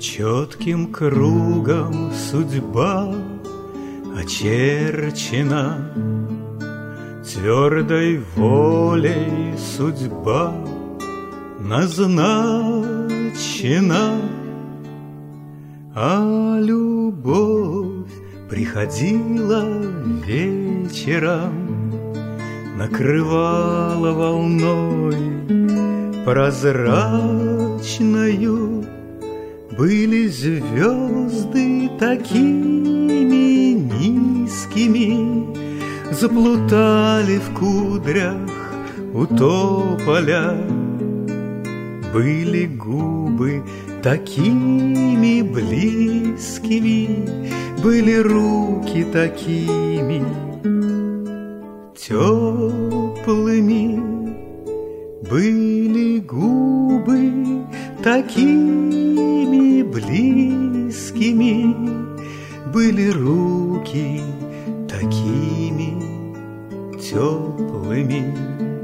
Четким кругом судьба очерчена, твердой волей судьба назначена, а любовь приходила вечером, накрывала волной прозрачною. Были звезды такими низкими, заплутали в кудрях у тополя. Были губы такими близкими, были руки такими теплыми, были губы такими близкими, были руки такими теплыми.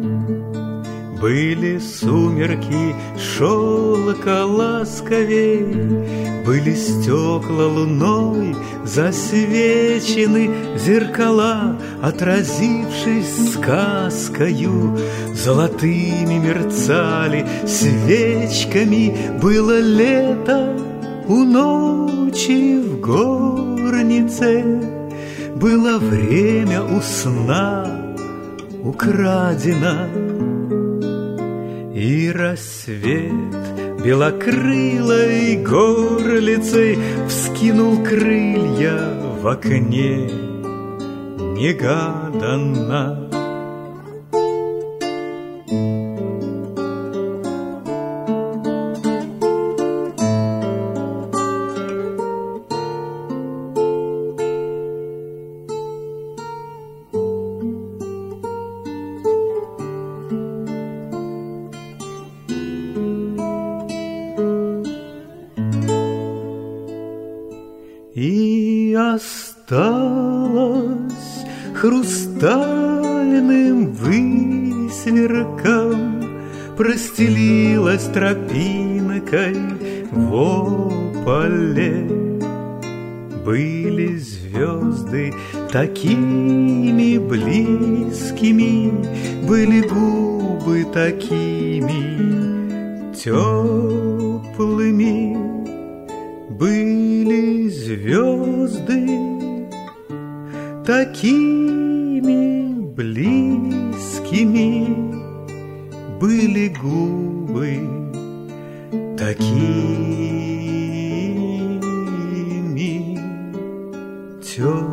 Были сумерки шелка ласковей, были стекла луной засвечены, зеркала, отразившись сказкою, золотыми мерцали свечками. Было лето у ночи в горнице, было время у сна украдено. И рассвет белокрылой горлицей вскинул крылья в окне негаданно. И осталось хрустальным высверком, простелилась тропинкой в поле. Были звезды такими близкими, были губы такими теплыми. Были звезды такими близкими, были губы такими теплыми.